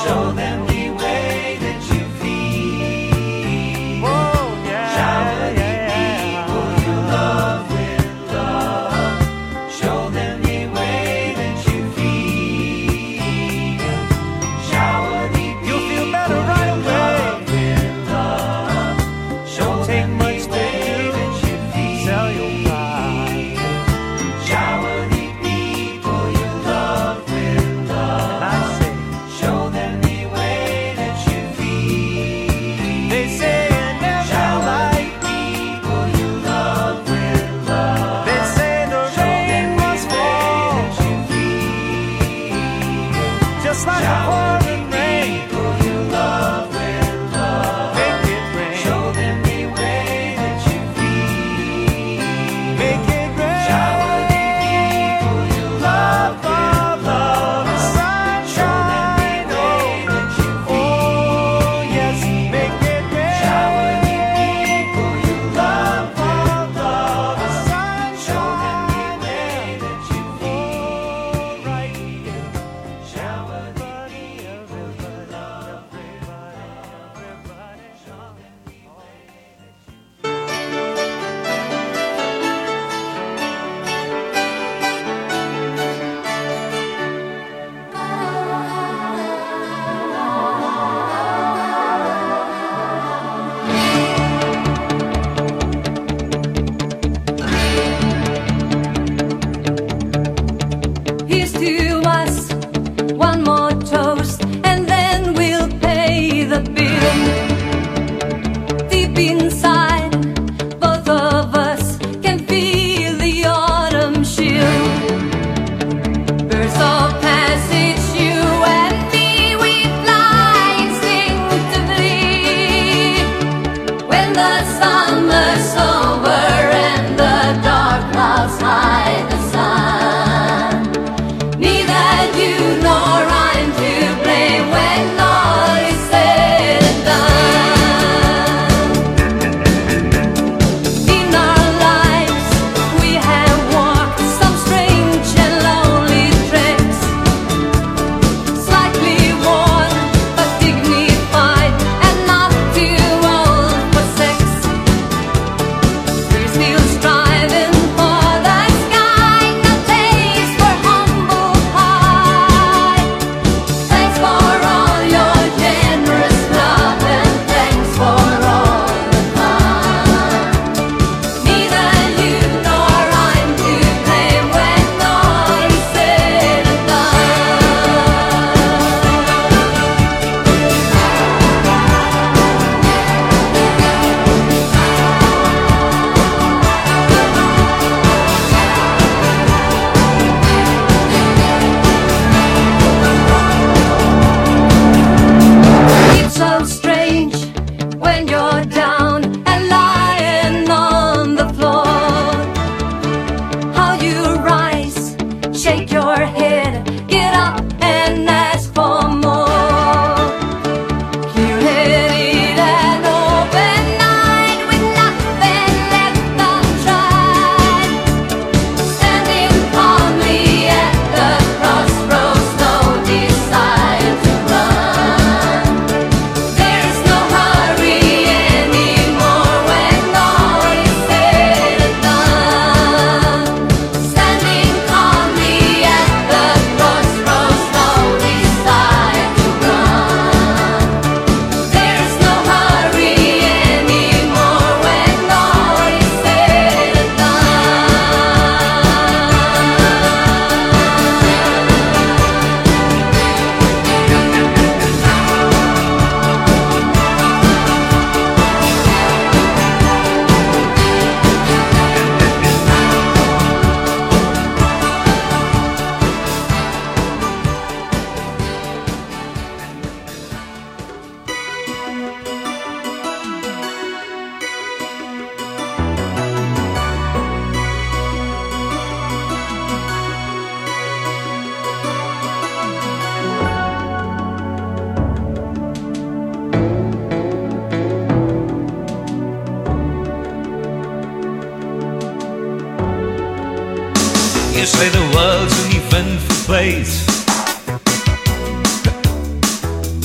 You say the world's an eventful place,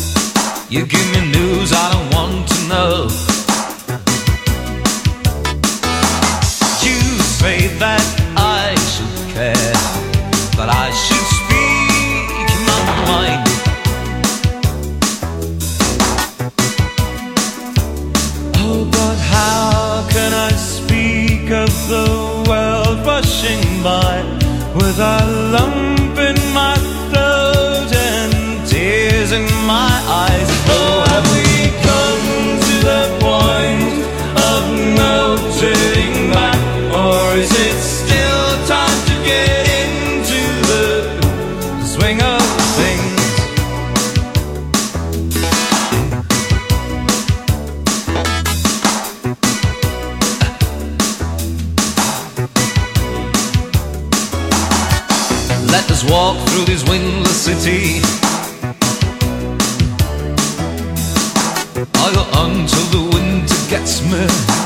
You give me news I don't want to know. You say that I should care, that I should speak my mind. Oh, but how can I speak of the world rushing by with a lump in my throat and tears in my eyes? Oh, have we come to the point of no turning back, or is it still time to get into the swing of things? Let us walk through this windless city. I'll go until the winter gets me.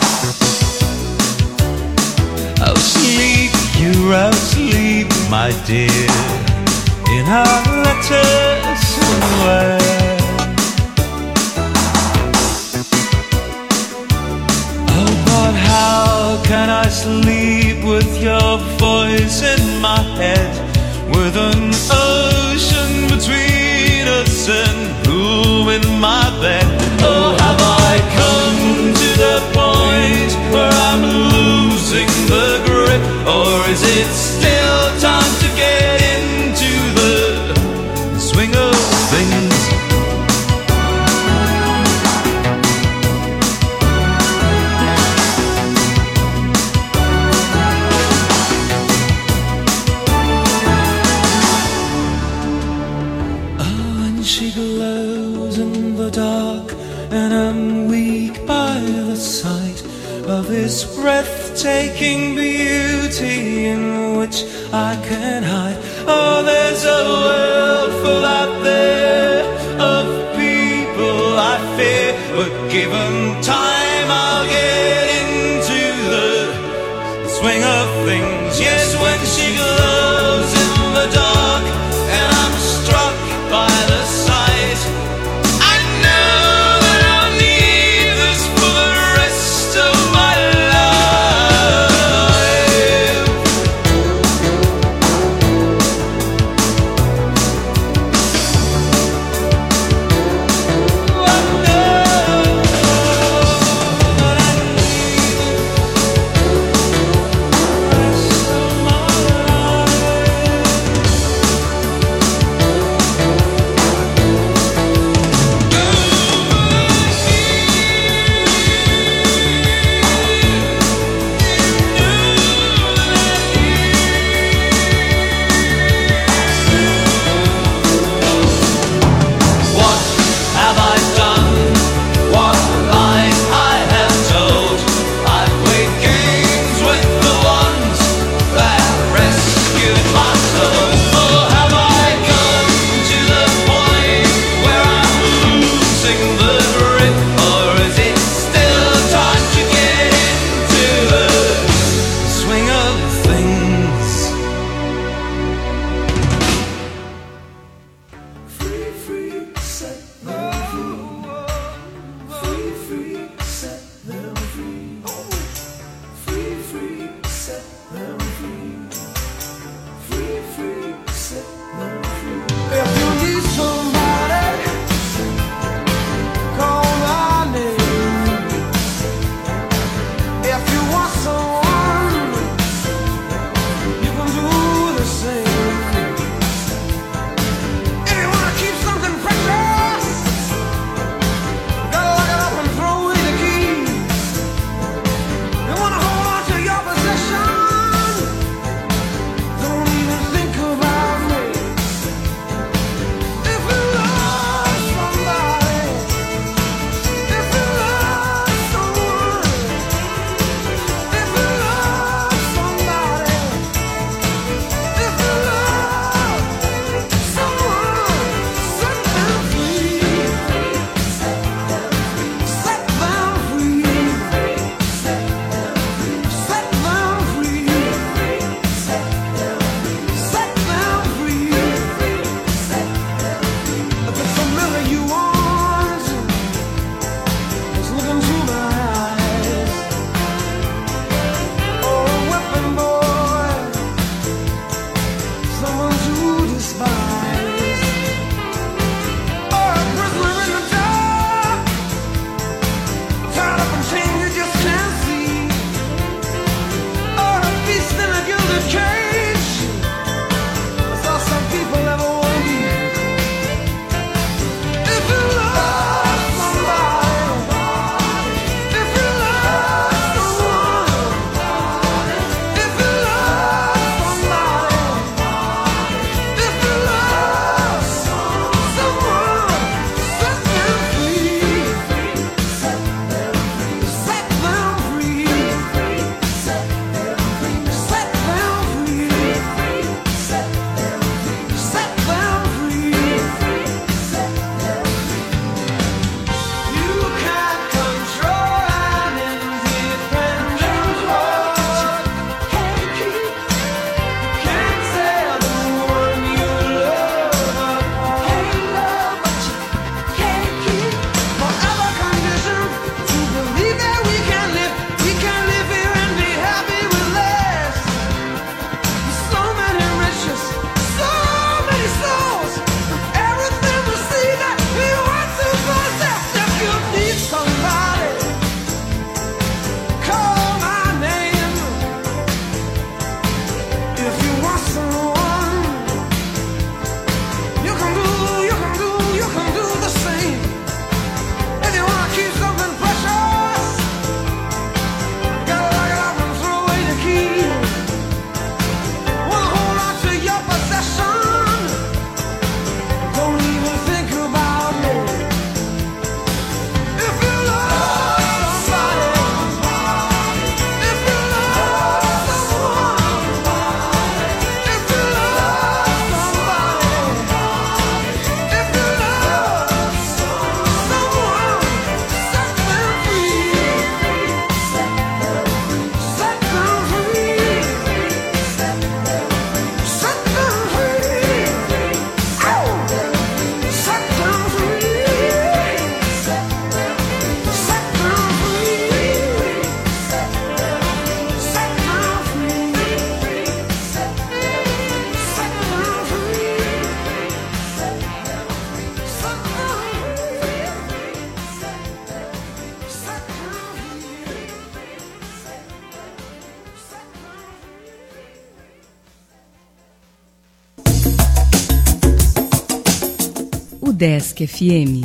I'll sleep, you're asleep, my dear, in our letters somewhere. Oh, but how can I sleep with your voice in my head, with an ocean between us and room in my bed? Oh, have I come to the point where I'm losing the grip, or is it still time to get into the swing of things? She glows in the dark, and I'm weak by the sight of this breathtaking beauty in which I can hide. Oh, there's a world full out there of people I fear, but given time I'll get into the swing of things. Yes, when she glows in the dark and I'm struck by the sight, I know that I'll need this for the rest of my Desk FM.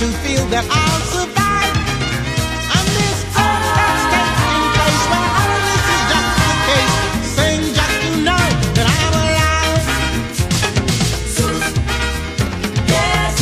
to feel that I'll survive. And this earth stays in place where all this is just the case. Sing just to know that I'm alive. Yes.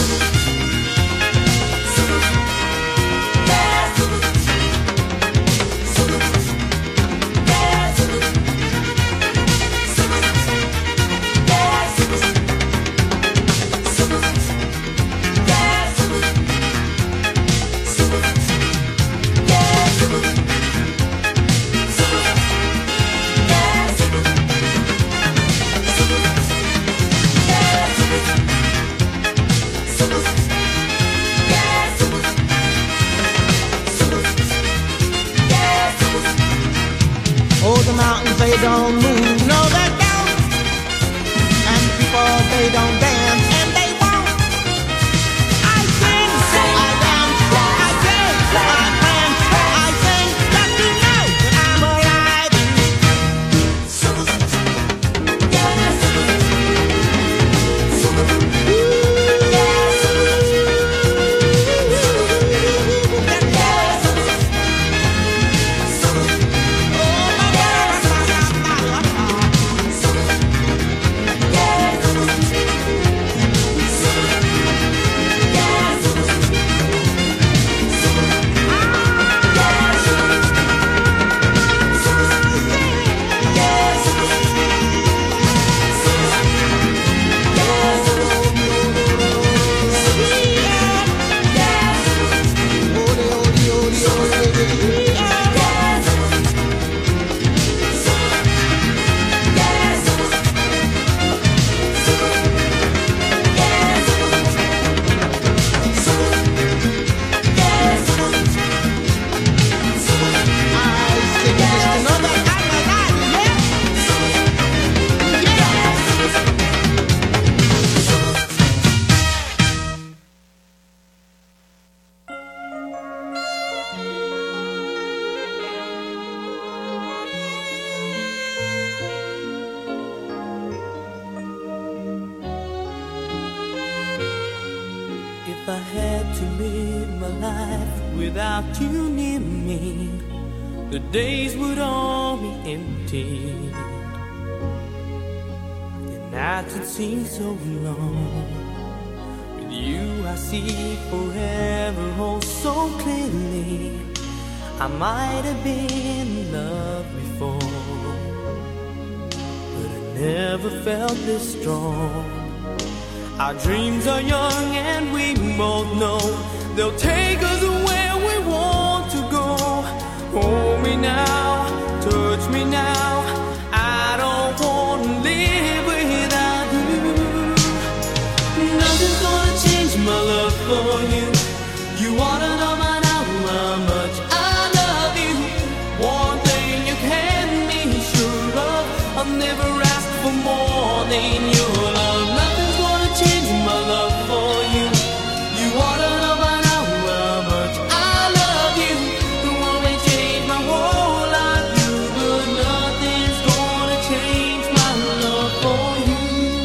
Oh, the mountains, they don't move, no, they don't. And people, they don't dance, and they won't. I sing, I dance, I dance, I plan, I sing, just to know that I'm alive. If I had to live my life without you near me, the days would all be empty. The nights would seem so long. With you I see forever oh so clearly. I might have been in love before, but I never felt this strong. Our dreams are young and we both know they'll take us where we want to go. Hold me now, touch me now. I don't want to live without you. Nothing's gonna change my love for you. You wanna know by now how much I love you. One thing you can be sure of, I'll never ask for more than your love. Nothing's gonna change my love for you. You wanna know by now how much I love you. The one may change my whole life, you, but nothing's gonna change my love for you.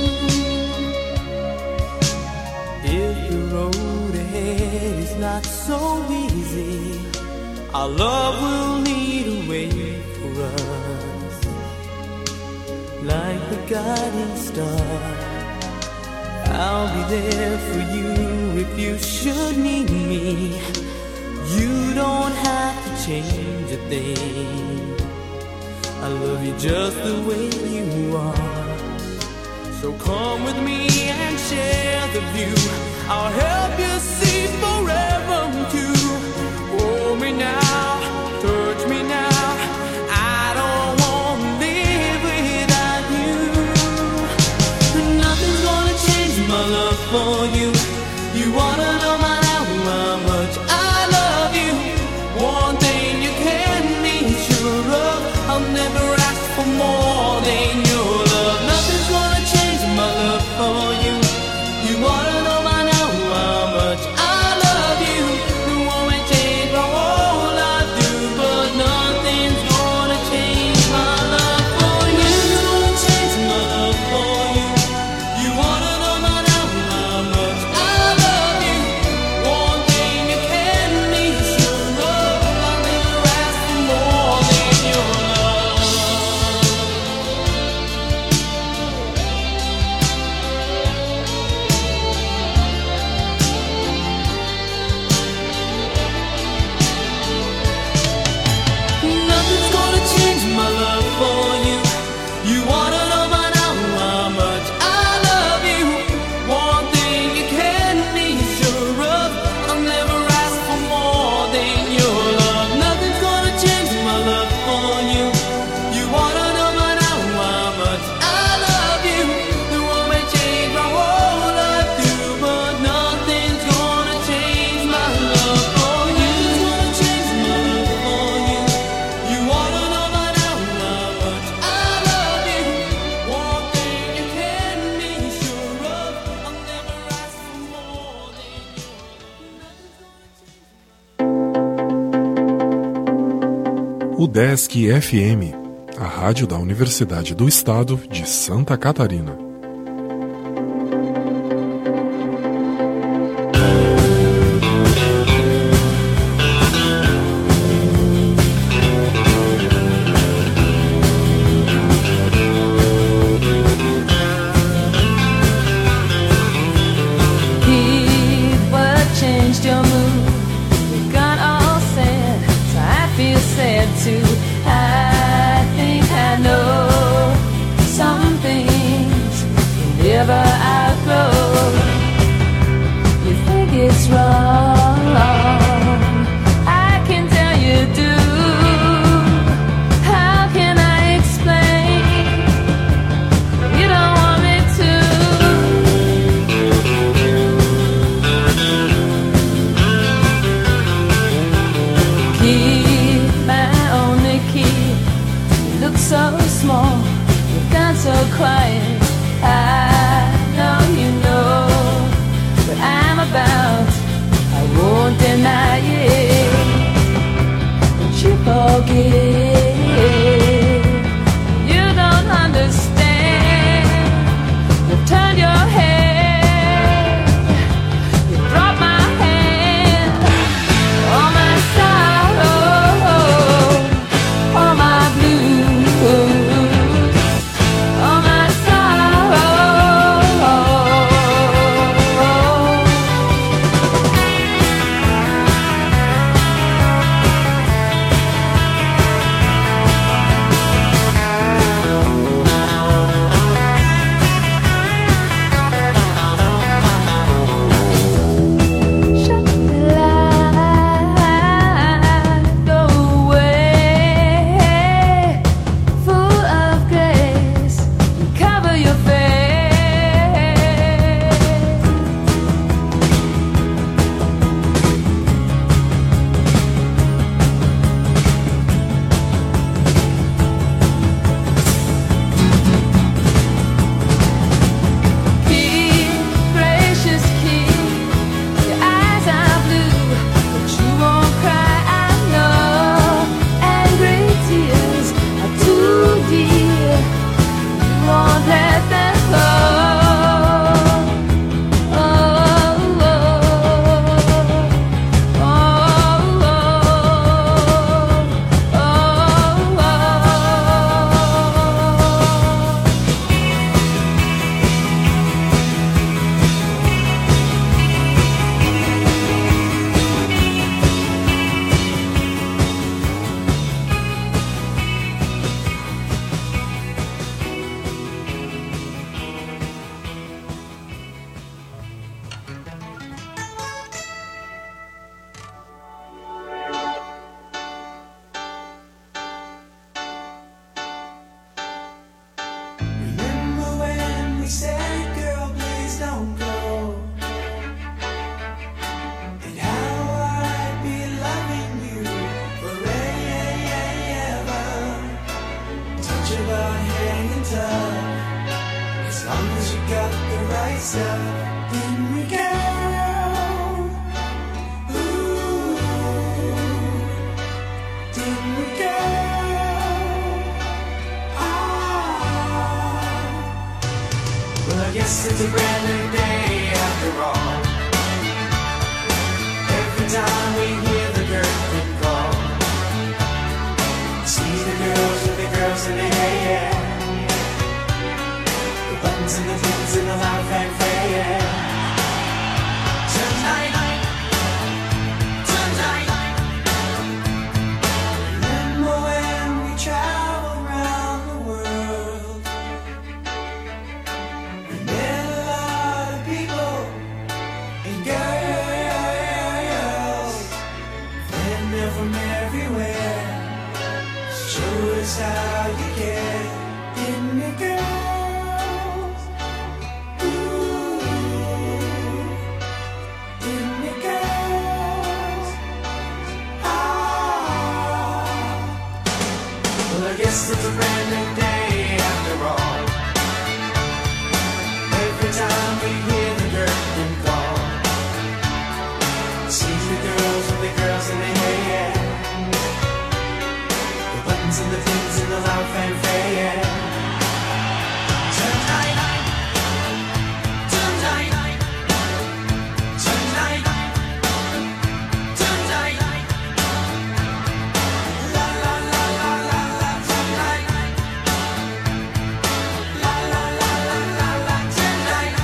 If the road ahead is not so easy, our love will lead a way for us, like the guiding star. I'll be there for you if you should need me. You don't have to change a thing. I love you just the way you are. So come with me and share the view. I'll help you see forever too. Hold me now, touch me now. I don't want to live without you. Nothing's gonna change my love for you. You wanna know by now how much I love you. One thing you can be sure of, I'll never ask for more than your love. Nothing's gonna change my love for you. You wanna know by now how much I love you. The one may change my whole life, UDESC FM, a rádio da Universidade do Estado de Santa Catarina. See the girls with the girls in the hair. drums and the beats and the loud fanfare, yeah. Tonight, tonight, tonight, tonight, la la la la la la tonight, la la la la la la tonight.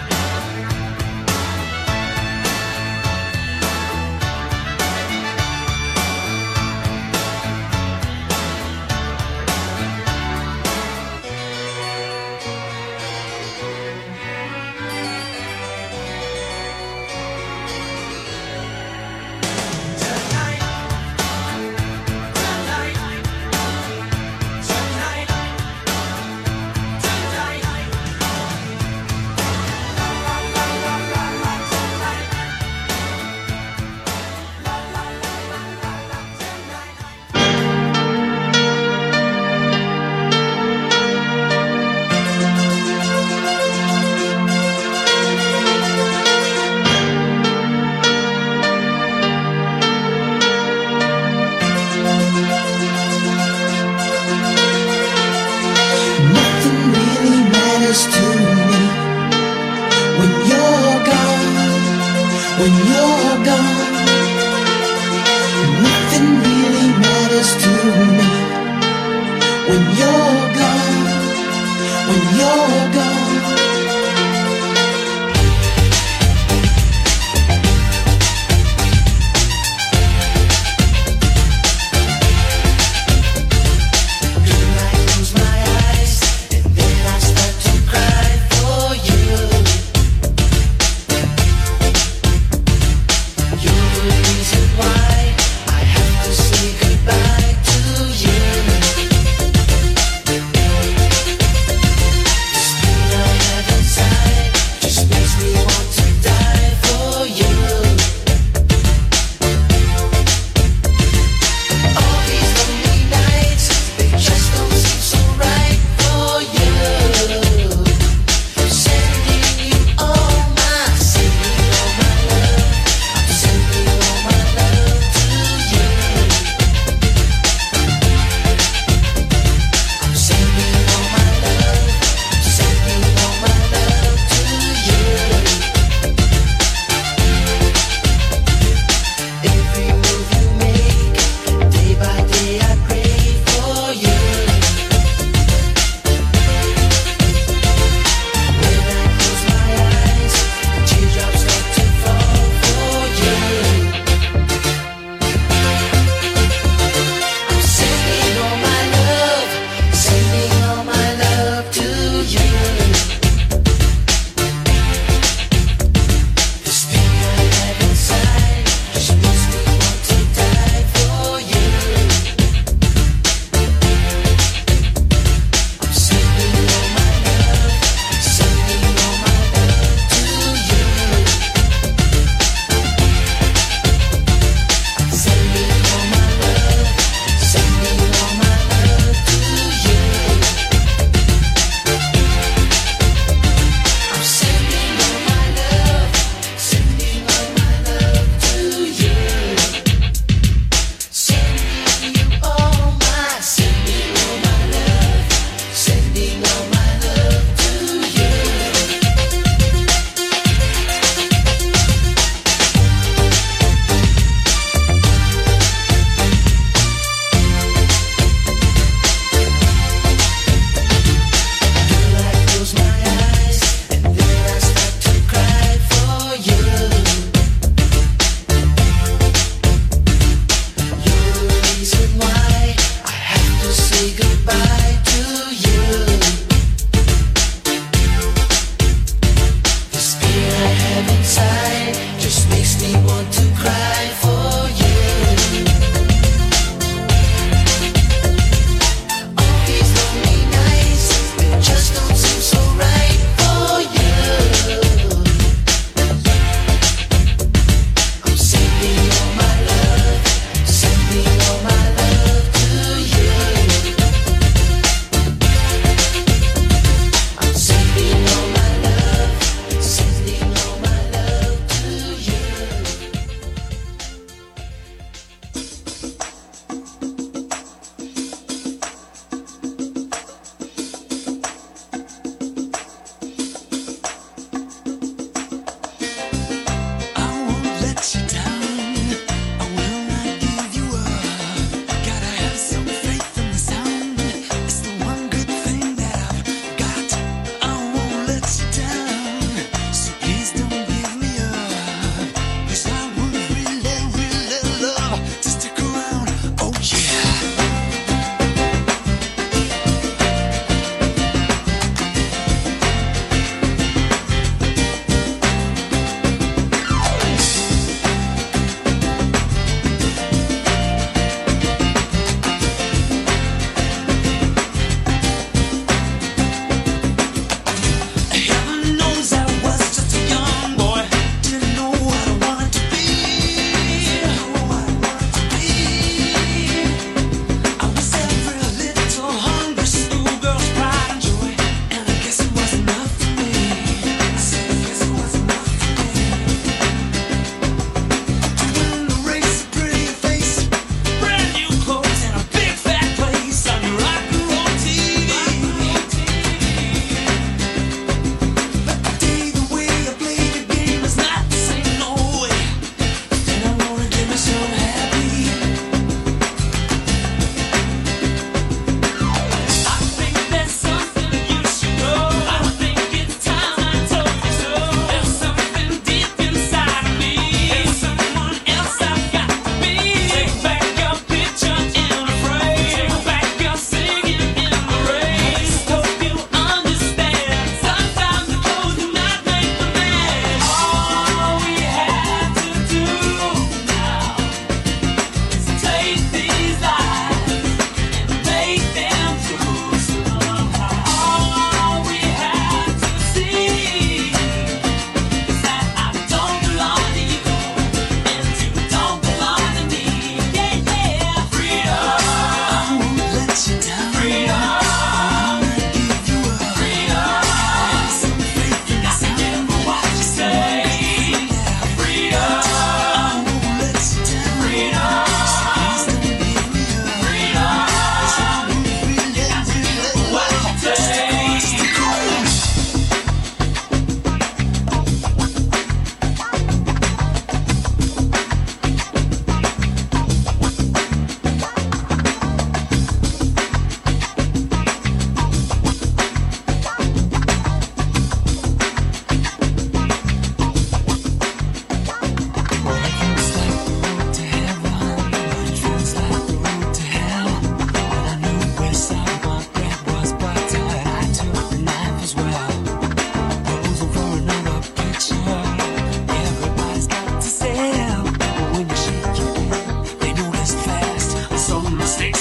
When you're gone, nothing really matters to me. When you're gone, when you're gone. Goodbye.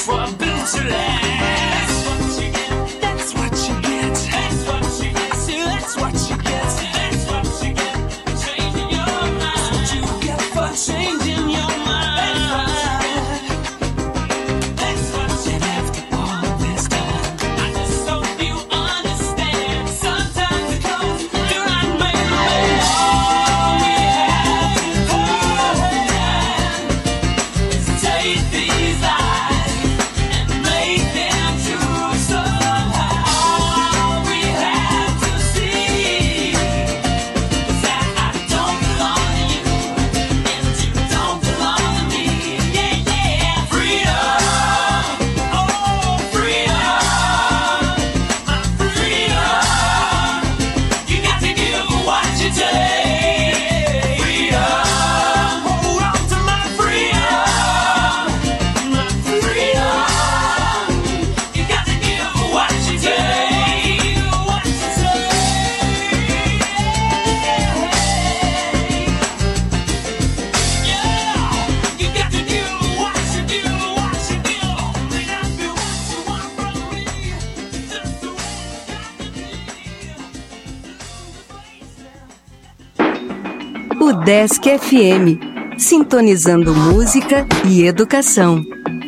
Desk FM, sintonizando música e educação.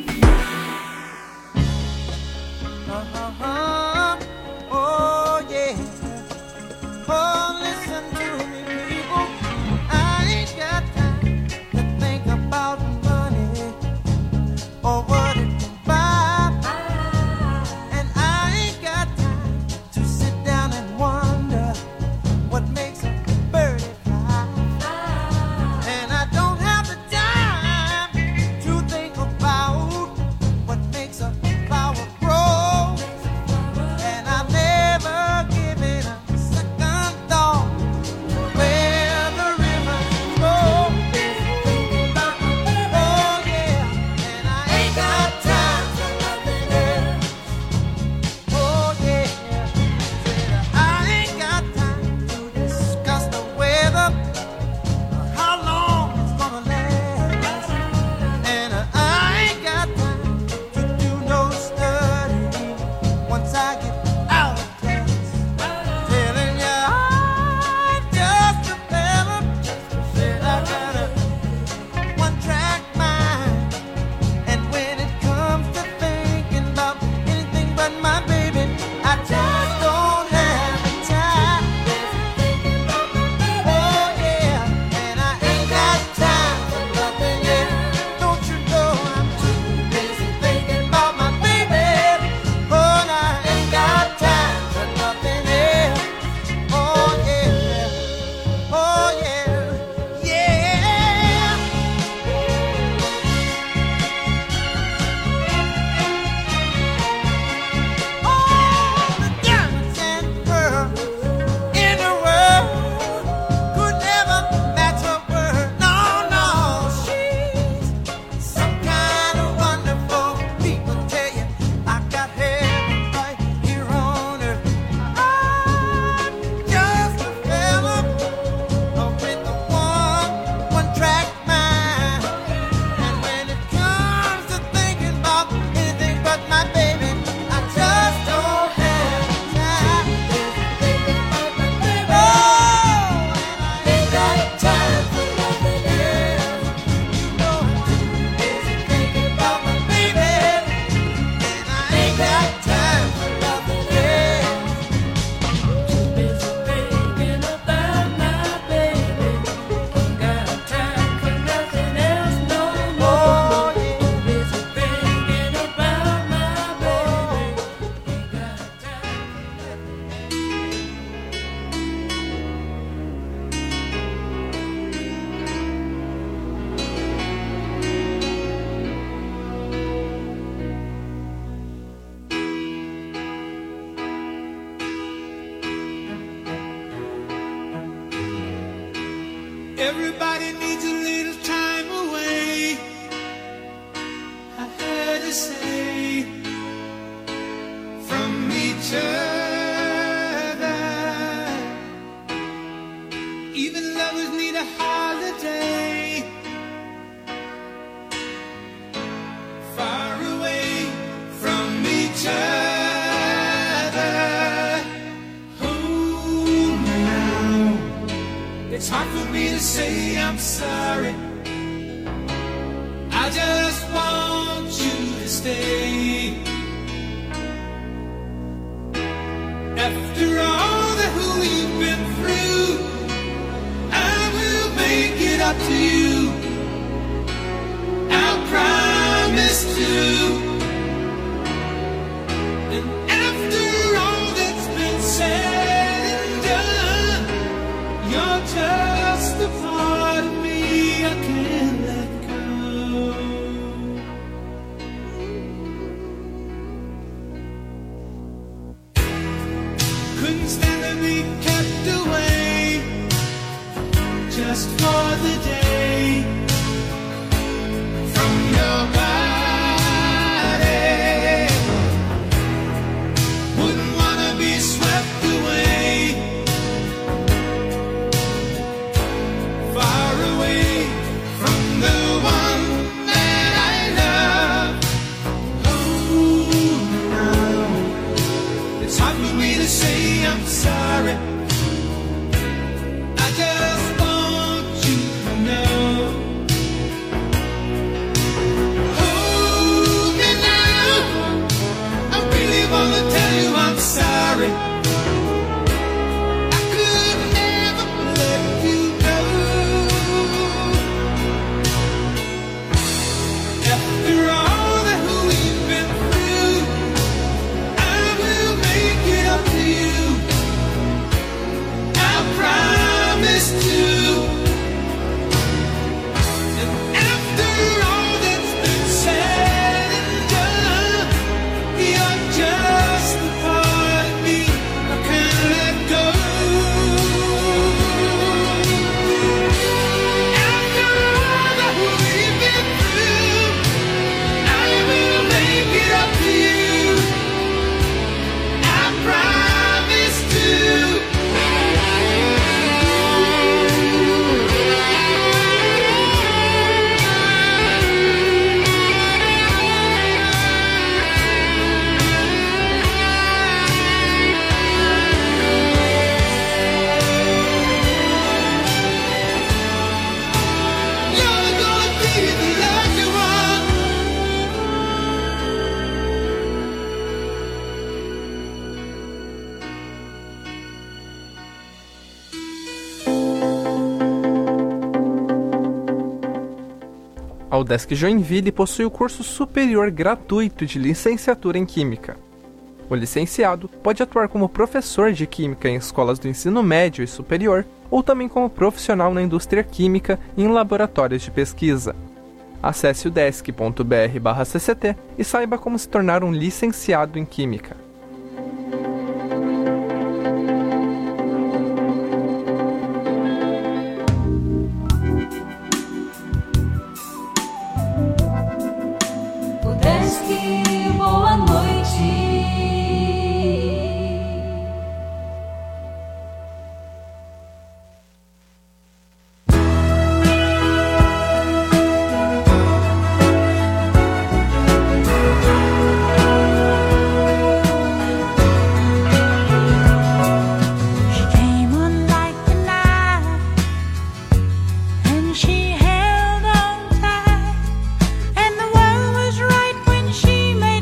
Everybody needs a little time away, I heard her say, from each other. Even lovers need a holiday, far away. hard for me to say I'm sorry. I just want you to stay. After all that we've been through, I will make it up to you. I'll promise to. And after all that's been said and done, you're just a part of me I can't let go. Couldn't stand to be kept away just for the day from your body. Wouldn't wanna be swept away, far away from the one that I love. Oh, no, it's hard for me to say I'm sorry. I just want you to know. Hold me now, I really wanna tell you I'm sorry. I could never let you go. After all that we've been through, I will make it up to you. I promise to. And after all that's been said and done, you're just a part of me I can't let go. After all that we've been through, I will make it up to you. I promise to. You're gonna be the lucky one. A UDESC Joinville possui o curso superior gratuito de licenciatura em Química. O licenciado pode atuar como professor de Química em escolas do ensino médio e superior, ou também como profissional na indústria química e em laboratórios de pesquisa. Acesse udesc.br/cct e saiba como se tornar um licenciado em Química. UDESC, boa noite. She came on like the night, and she held on tight, and the world was right when she made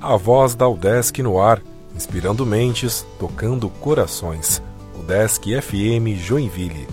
A voz da UDESC no ar, inspirando mentes, tocando corações. UDESC FM Joinville.